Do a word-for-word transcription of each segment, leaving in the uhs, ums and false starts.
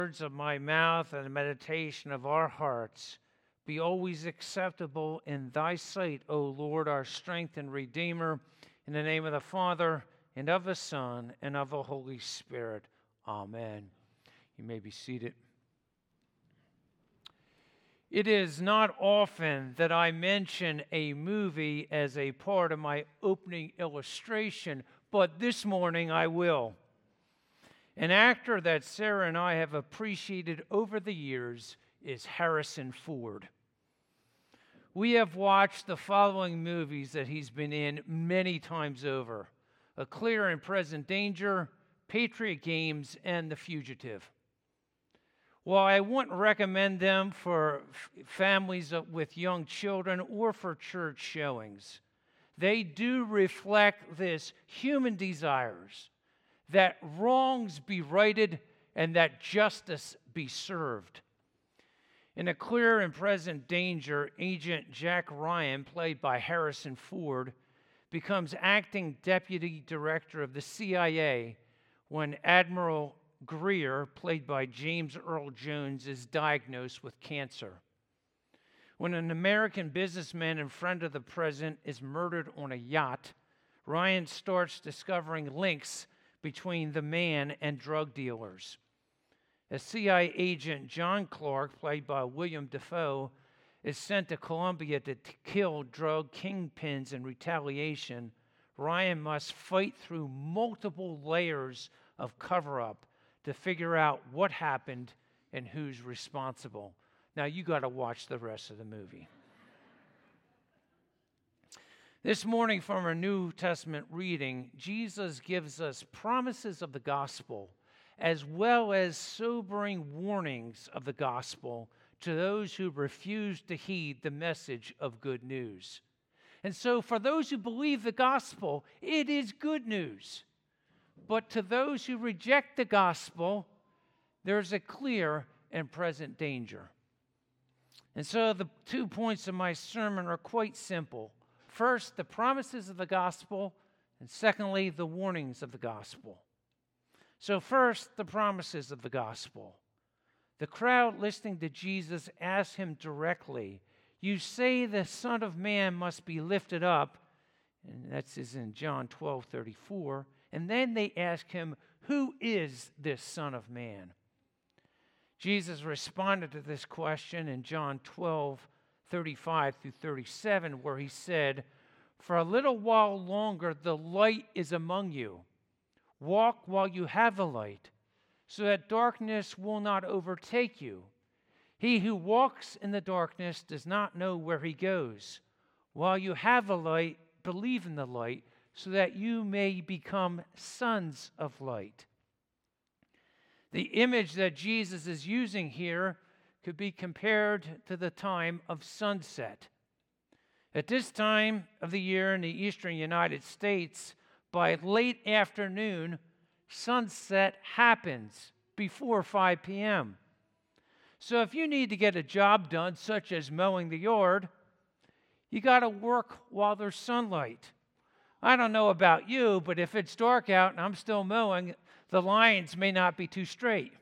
Words of my mouth and the meditation of our hearts be always acceptable in thy sight, O Lord, our strength and Redeemer, in the name of the Father, and of the Son, and of the Holy Spirit. Amen. You may be seated. It is not often that I mention a movie as a part of my opening illustration, but this morning I will. An actor that Sarah and I have appreciated over the years is Harrison Ford. We have watched the following movies that he's been in many times over: A Clear and Present Danger, Patriot Games, and The Fugitive. While I wouldn't recommend them for f- families with young children or for church showings, they do reflect this human desires that wrongs be righted and that justice be served. In A Clear and Present Danger, Agent Jack Ryan, played by Harrison Ford, becomes acting deputy director of the C I A when Admiral Greer, played by James Earl Jones, is diagnosed with cancer. When an American businessman and friend of the president is murdered on a yacht, Ryan starts discovering links between the man and drug dealers. As C I A agent John Clark, played by William Dafoe, is sent to Colombia to t- kill drug kingpins in retaliation, Ryan must fight through multiple layers of cover-up to figure out what happened and who's responsible. Now, you got to watch the rest of the movie. This morning, from our New Testament reading, Jesus gives us promises of the gospel as well as sobering warnings of the gospel to those who refuse to heed the message of good news. And so for those who believe the gospel, it is good news. But to those who reject the gospel, there's a clear and present danger. And so the two points of my sermon are quite simple. First, the promises of the gospel, and secondly, the warnings of the gospel. So first, the promises of the gospel. The crowd listening to Jesus asked him directly, "You say the Son of Man must be lifted up," and that's in John twelve thirty-four, and then they ask him, "Who is this Son of Man?" Jesus responded to this question in John twelve thirty-five through thirty-seven, where he said, "For a little while longer the light is among you. Walk while you have the light, so that darkness will not overtake you. He who walks in the darkness does not know where he goes. While you have the light, believe in the light, so that you may become sons of light." The image that Jesus is using here could be compared to the time of sunset. At this time of the year in the eastern United States, by late afternoon, sunset happens before five p.m. So if you need to get a job done, such as mowing the yard, you got to work while there's sunlight. I don't know about you, but if it's dark out and I'm still mowing, the lines may not be too straight.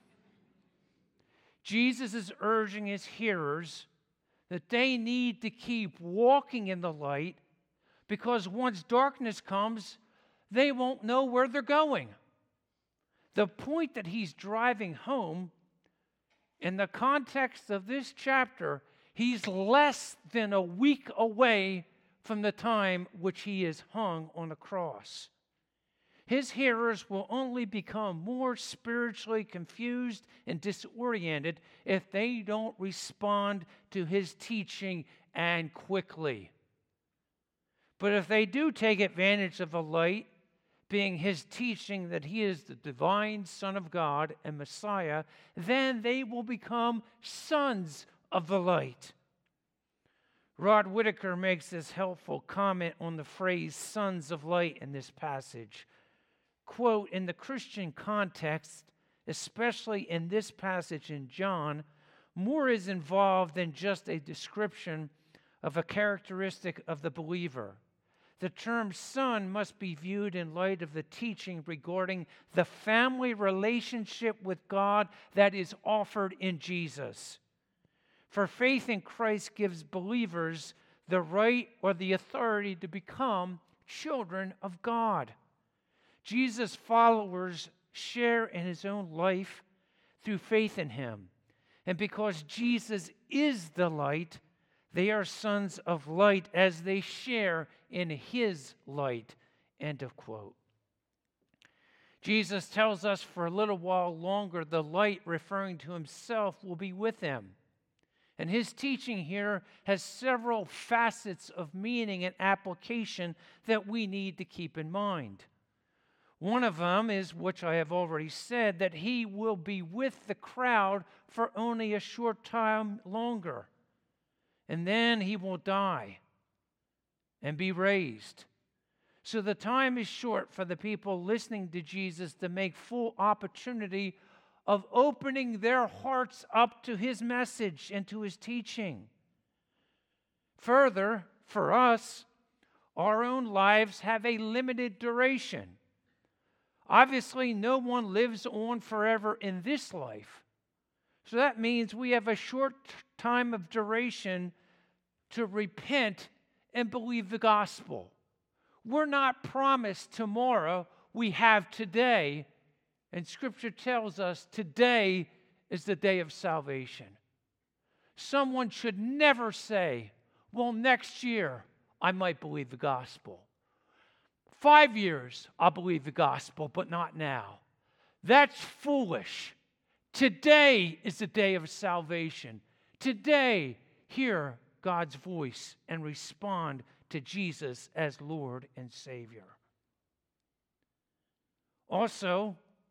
Jesus is urging his hearers that they need to keep walking in the light, because once darkness comes, they won't know where they're going. The point that he's driving home, in the context of this chapter, he's less than a week away from the time which he is hung on the cross. His hearers will only become more spiritually confused and disoriented if they don't respond to his teaching, and quickly. But if they do take advantage of the light, being his teaching that he is the divine Son of God and Messiah, then they will become sons of the light. Rod Whitaker makes this helpful comment on the phrase sons of light in this passage. Quote, "In the Christian context, especially in this passage in John, more is involved than just a description of a characteristic of the believer. The term son must be viewed in light of the teaching regarding the family relationship with God that is offered in Jesus. For faith in Christ gives believers the right or the authority to become children of God. Jesus' followers share in his own life through faith in him. And because Jesus is the light, they are sons of light as they share in his light. End of quote. Jesus tells us for a little while longer the light, referring to himself, will be with them. And his teaching here has several facets of meaning and application that we need to keep in mind. One of them is, which I have already said, that he will be with the crowd for only a short time longer. And then he will die and be raised. So the time is short for the people listening to Jesus to make full opportunity of opening their hearts up to his message and to his teaching. Further, for us, our own lives have a limited duration. Obviously, no one lives on forever in this life. So that means we have a short time of duration to repent and believe the gospel. We're not promised tomorrow, we have today. And Scripture tells us today is the day of salvation. Someone should never say, well, next year I might believe the gospel. Five years I'll believe the gospel, but not now. That's foolish. Today is the day of salvation. Today, hear God's voice and respond to Jesus as Lord and Savior. Also,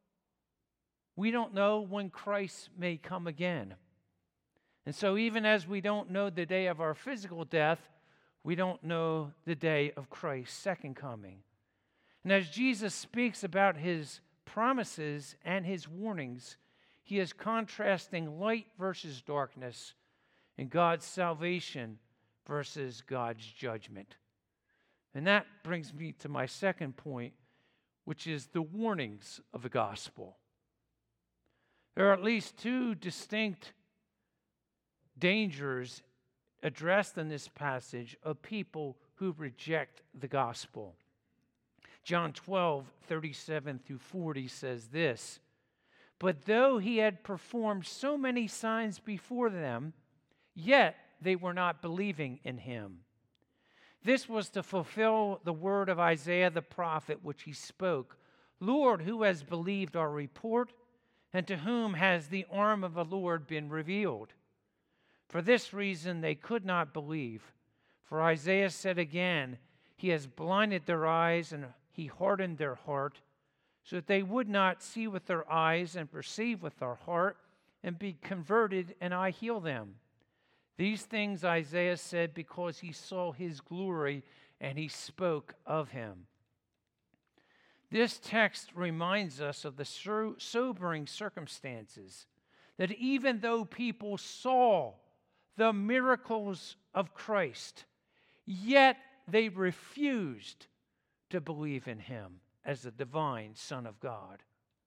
we don't know when Christ may come again. And so even as we don't know the day of our physical death, we don't know the day of Christ's second coming. And as Jesus speaks about his promises and his warnings, he is contrasting light versus darkness and God's salvation versus God's judgment. And that brings me to my second point, which is the warnings of the gospel. There are at least two distinct dangers addressed in this passage of people who reject the gospel. John twelve, thirty-seven through forty says this, "But though he had performed so many signs before them, yet they were not believing in him. This was to fulfill the word of Isaiah the prophet, which he spoke, 'Lord, who has believed our report? And to whom has the arm of the Lord been revealed?' For this reason they could not believe. For Isaiah said again, 'He has blinded their eyes and he hardened their heart, so that they would not see with their eyes and perceive with their heart and be converted, and I heal them.' These things Isaiah said because he saw his glory and he spoke of him." This text reminds us of the sobering circumstances that even though people saw the miracles of Christ, yet they refused to believe in him as the divine Son of God.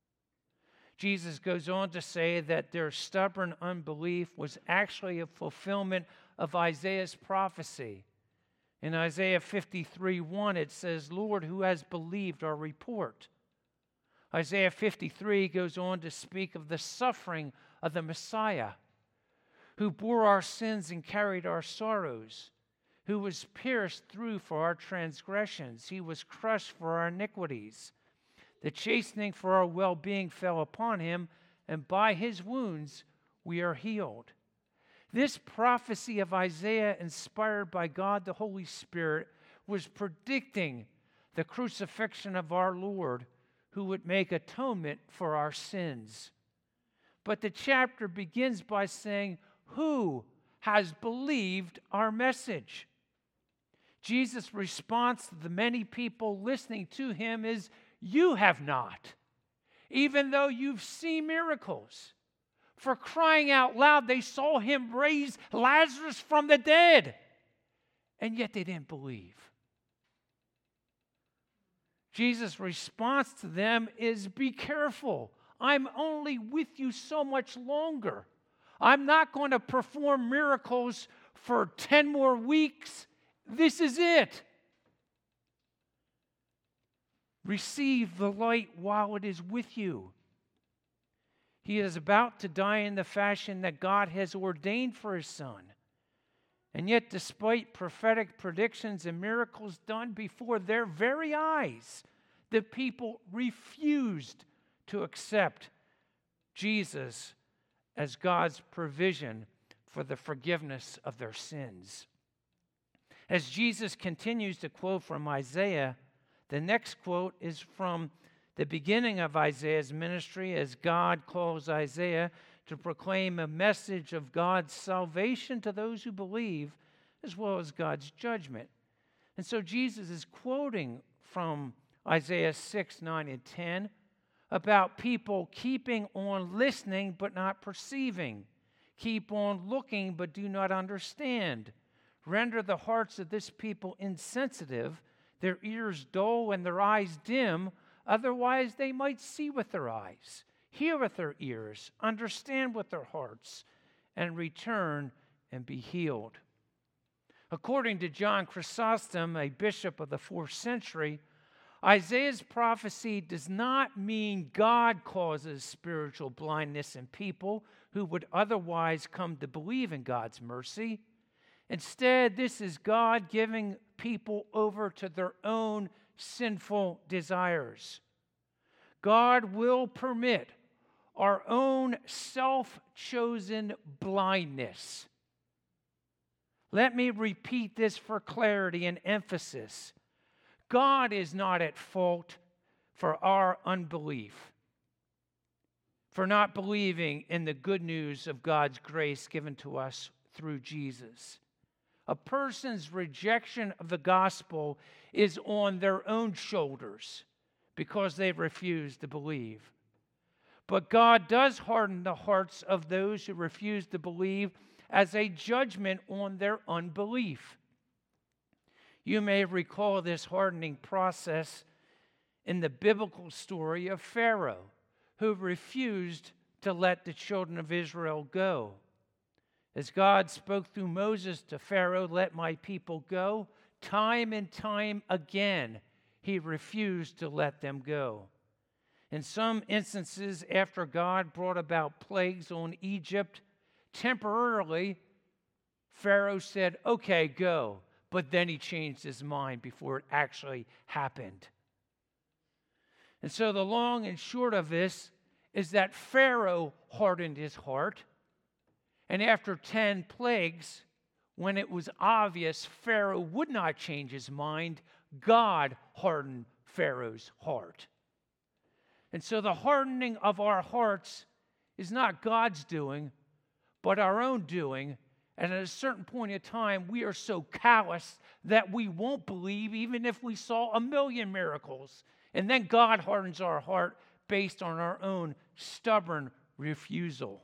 Jesus goes on to say that their stubborn unbelief was actually a fulfillment of Isaiah's prophecy. In Isaiah fifty-three one, it says, "Lord, who has believed our report?" Isaiah fifty-three goes on to speak of the suffering of the Messiah, who bore our sins and carried our sorrows, who was pierced through for our transgressions. He was crushed for our iniquities. The chastening for our well-being fell upon him, and by his wounds we are healed. This prophecy of Isaiah, inspired by God the Holy Spirit, was predicting the crucifixion of our Lord, who would make atonement for our sins. But the chapter begins by saying, "Who has believed our message?" Jesus' response to the many people listening to him is, "You have not, even though you've seen miracles." For crying out loud, they saw him raise Lazarus from the dead, and yet they didn't believe. Jesus' response to them is, be careful. I'm only with you so much longer. I'm not going to perform miracles for ten more weeks. This is it. Receive the light while it is with you. He is about to die in the fashion that God has ordained for his Son. And yet, despite prophetic predictions and miracles done before their very eyes, the people refused to accept Jesus as God's provision for the forgiveness of their sins. As Jesus continues to quote from Isaiah, the next quote is from the beginning of Isaiah's ministry, as God calls Isaiah to proclaim a message of God's salvation to those who believe, as well as God's judgment. And so Jesus is quoting from Isaiah six, nine, and ten about people keeping on listening but not perceiving, keep on looking but do not understand, render the hearts of this people insensitive, their ears dull and their eyes dim, otherwise they might see with their eyes, hear with their ears, understand with their hearts, and return and be healed. According to John Chrysostom, a bishop of the fourth century, Isaiah's prophecy does not mean God causes spiritual blindness in people who would otherwise come to believe in God's mercy. Instead, this is God giving people over to their own sinful desires. God will permit our own self-chosen blindness. Let me repeat this for clarity and emphasis. God is not at fault for our unbelief, for not believing in the good news of God's grace given to us through Jesus. A person's rejection of the gospel is on their own shoulders because they refuse to believe. But God does harden the hearts of those who refuse to believe as a judgment on their unbelief. You may recall this hardening process in the biblical story of Pharaoh, who refused to let the children of Israel go. As God spoke through Moses to Pharaoh, "Let my people go," time and time again, he refused to let them go. In some instances, after God brought about plagues on Egypt, temporarily, Pharaoh said, "Okay, go." But then he changed his mind before it actually happened. And so the long and short of this is that Pharaoh hardened his heart. And after ten plagues, when it was obvious Pharaoh would not change his mind, God hardened Pharaoh's heart. And so the hardening of our hearts is not God's doing, but our own doing. And at a certain point in time, we are so callous that we won't believe even if we saw a million miracles. And then God hardens our heart based on our own stubborn refusal.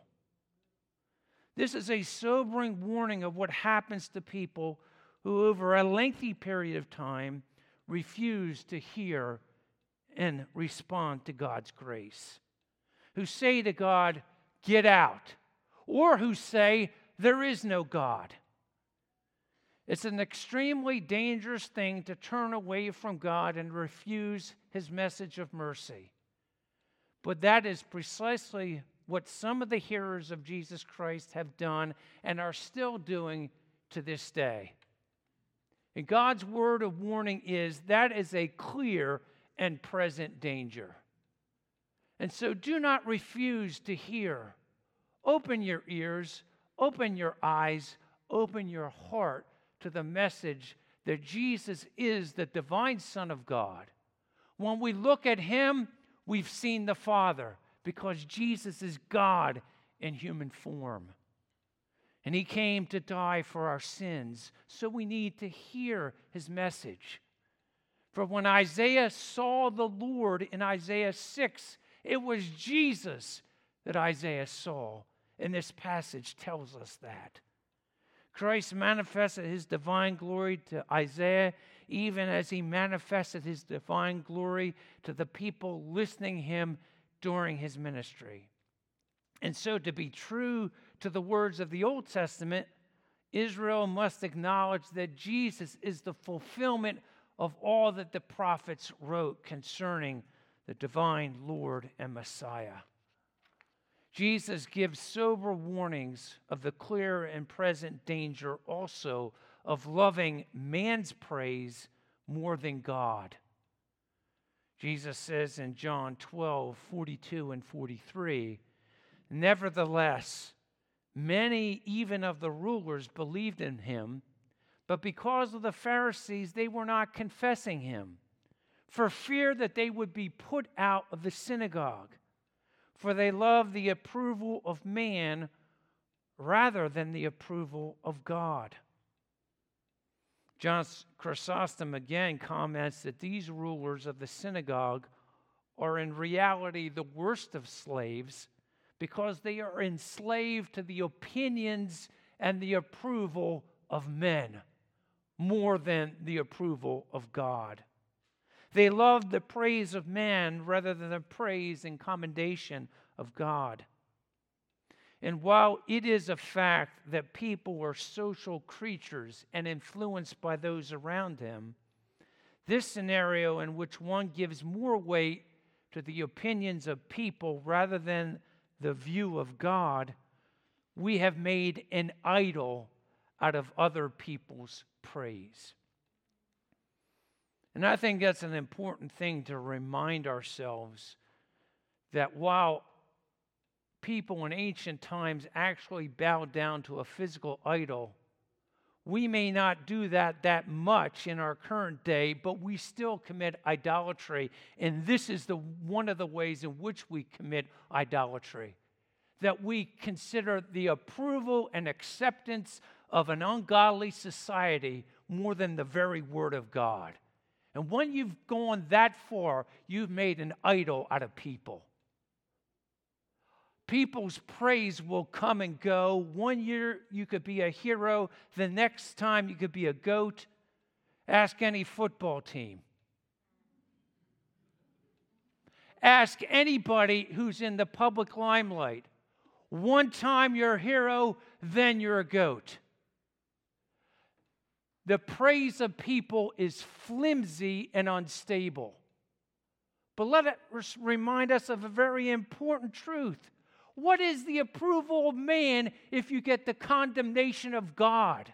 This is a sobering warning of what happens to people who, over a lengthy period of time, refuse to hear and respond to God's grace, who say to God, "Get out," or who say, "There is no God." It's an extremely dangerous thing to turn away from God and refuse his message of mercy. But that is precisely what some of the hearers of Jesus Christ have done and are still doing to this day. And God's word of warning is that is a clear and present danger. And so do not refuse to hear. Open your ears, open your eyes, open your heart to the message that Jesus is the divine Son of God. When we look at him, we've seen the Father, because Jesus is God in human form. And he came to die for our sins, so we need to hear his message. For when Isaiah saw the Lord in Isaiah six, it was Jesus that Isaiah saw. And this passage tells us that. Christ manifested his divine glory to Isaiah, even as he manifested his divine glory to the people listening to him during his ministry. And so, to be true to the words of the Old Testament, Israel must acknowledge that Jesus is the fulfillment of all that the prophets wrote concerning the divine Lord and Messiah. Jesus gives sober warnings of the clear and present danger also of loving man's praise more than God. Jesus says in John twelve, forty-two and forty-three, "Nevertheless, many even of the rulers believed in him, but because of the Pharisees they were not confessing him, for fear that they would be put out of the synagogue. For they love the approval of man rather than the approval of God." John Chrysostom again comments that these rulers of the synagogue are in reality the worst of slaves because they are enslaved to the opinions and the approval of men more than the approval of God. They loved the praise of man rather than the praise and commendation of God. And while it is a fact that people are social creatures and influenced by those around them, this scenario in which one gives more weight to the opinions of people rather than the view of God, we have made an idol out of other people's praise. And I think that's an important thing to remind ourselves, that while people in ancient times actually bowed down to a physical idol, we may not do that that much in our current day, but we still commit idolatry. And this is the one of the ways in which we commit idolatry, that we consider the approval and acceptance of an ungodly society more than the very word of God. And when you've gone that far, you've made an idol out of people. People's praise will come and go. One year you could be a hero. The next time you could be a goat. Ask any football team. Ask anybody who's in the public limelight. One time you're a hero, then you're a goat. The praise of people is flimsy and unstable. But let it remind us of a very important truth. What is the approval of man if you get the condemnation of God?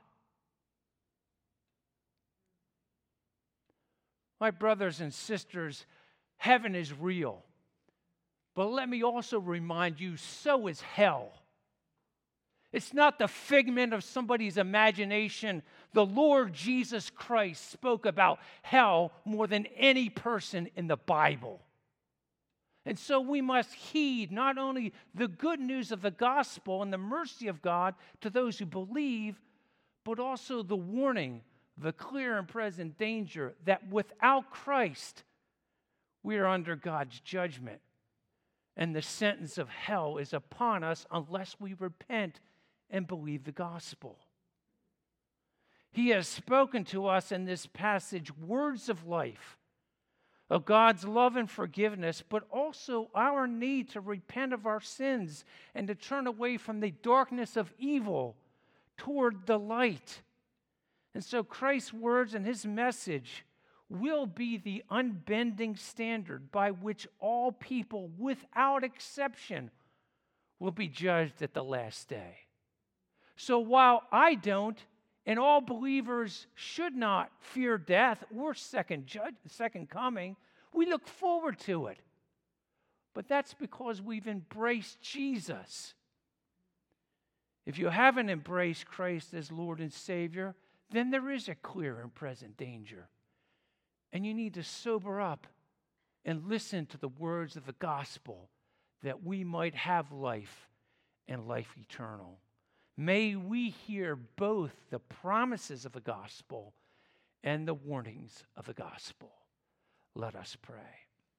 My brothers and sisters, heaven is real. But let me also remind you, so is hell. It's not the figment of somebody's imagination. The Lord Jesus Christ spoke about hell more than any person in the Bible. And so we must heed not only the good news of the gospel and the mercy of God to those who believe, but also the warning, the clear and present danger that without Christ, we are under God's judgment. And the sentence of hell is upon us unless we repent and believe the gospel. He has spoken to us in this passage words of life, of God's love and forgiveness, but also our need to repent of our sins and to turn away from the darkness of evil toward the light. And so Christ's words and his message will be the unbending standard by which all people, without exception, will be judged at the last day. So while I don't, and all believers should not fear death or second judge, second coming, we look forward to it. But that's because we've embraced Jesus. If you haven't embraced Christ as Lord and Savior, then there is a clear and present danger. And you need to sober up and listen to the words of the gospel that we might have life and life eternal. May we hear both the promises of the gospel and the warnings of the gospel. Let us pray.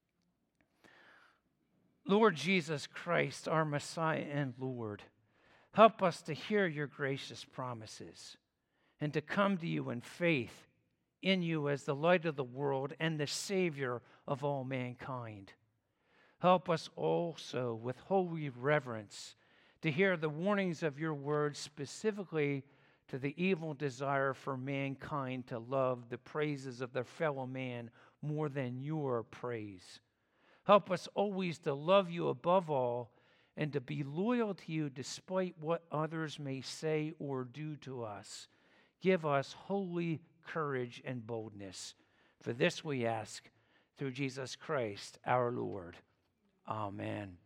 Lord Jesus Christ, our Messiah and Lord, Help us to hear your gracious promises and to come to you in faith in you as the light of the world and the Savior of all mankind. Help us also with holy reverence to hear the warnings of your word, specifically to the evil desire for mankind to love the praises of their fellow man more than your praise. Help us always to love you above all and to be loyal to you despite what others may say or do to us. Give us holy courage and boldness. For this we ask through Jesus Christ our Lord. Amen.